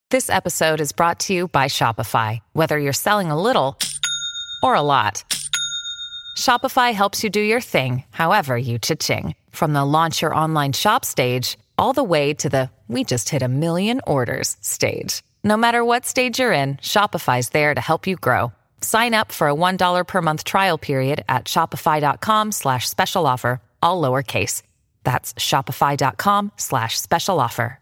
This episode is brought to you by Shopify. Whether you're selling a little or a lot, Shopify helps you do your thing, however you cha-ching. From the launch your online shop stage, all the way to the we just hit 1 million orders stage. No matter what stage you're in, Shopify's there to help you grow. Sign up for a $1 per month trial period at shopify.com/special offer, all lowercase. That's shopify.com/special offer.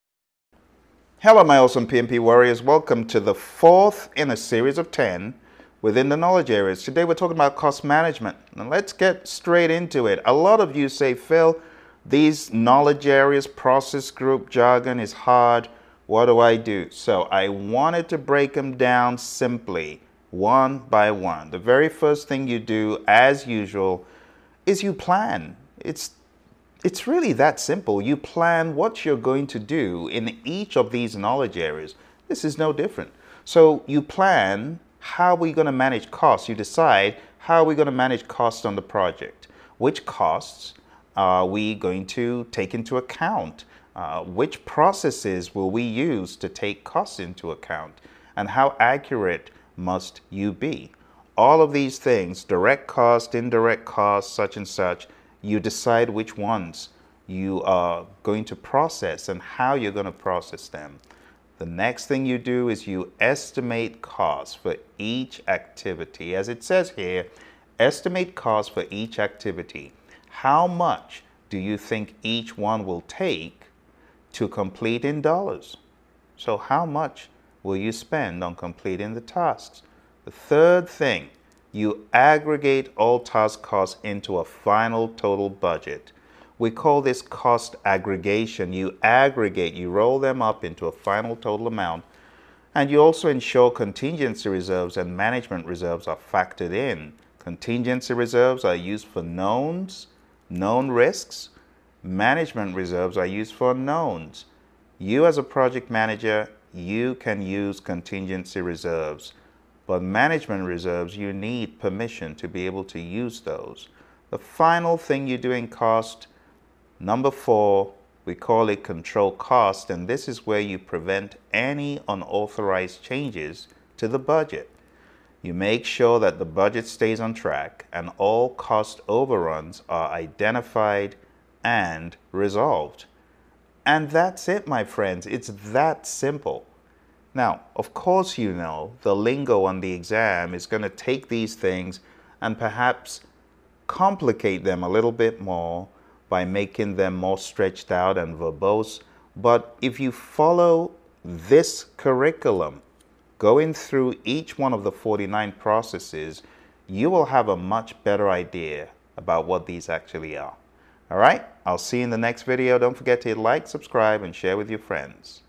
Hello, my awesome PMP warriors. Welcome to the fourth in a series of 10 within the knowledge areas. Today we're talking about cost management. Now let's get straight into it. A lot of you say, Phil, these knowledge areas, process group jargon is hard. What do I do? So I wanted to break them down simply, one by one. The very first thing you do, as usual, is you plan. It's really that simple. You plan what you're going to do in each of these knowledge areas. This is no different. So you plan how we're going to manage costs. You decide how we're going to manage costs on the project. Which costs are we going to take into account? Which processes will we use to take costs into account? And how accurate must you be? All of these things, direct cost, indirect cost, such and such, you decide which ones you are going to process and how you're going to process them. The next thing you do is you estimate costs for each activity. As it says here, estimate costs for each activity. How much do you think each one will take to complete in dollars? So how much will you spend on completing the tasks? The third thing, you aggregate all task costs into a final total budget. We call this cost aggregation. You aggregate, you roll them up into a final total amount, and you also ensure contingency reserves and management reserves are factored in. Contingency reserves are used for knowns, known risks. Management reserves are used for unknowns. You as a project manager, you can use contingency reserves. But management reserves, you need permission to be able to use those. The final thing you do in cost, number 4, we call it control cost, and this is where you prevent any unauthorized changes to the budget. You make sure that the budget stays on track and all cost overruns are identified and resolved. And that's it, my friends. It's that simple. Now, of course, you know, the lingo on the exam is going to take these things and perhaps complicate them a little bit more by making them more stretched out and verbose. But if you follow this curriculum, going through each one of the 49 processes, you will have a much better idea about what these actually are. All right, I'll see you in the next video. Don't forget to hit like, subscribe, and share with your friends.